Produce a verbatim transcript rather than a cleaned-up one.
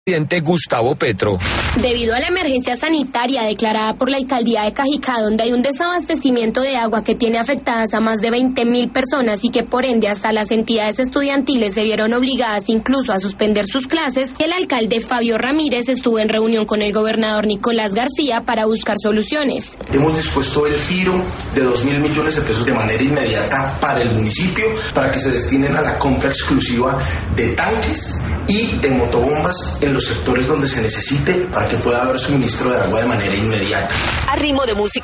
Presidente Gustavo Petro. Debido a la emergencia sanitaria declarada por la alcaldía de Cajicá, donde hay un desabastecimiento de agua que tiene afectadas a más de veinte mil personas y que por ende hasta las entidades estudiantiles se vieron obligadas incluso a suspender sus clases, el alcalde Fabio Ramírez estuvo en reunión con el gobernador Nicolás García para buscar soluciones. Hemos dispuesto el giro de dos mil millones de pesos de manera inmediata para el municipio, para que se destinen a la compra exclusiva de tanques y de motobombas en los sectores donde se necesite para que pueda haber suministro de agua de manera inmediata. A ritmo de música.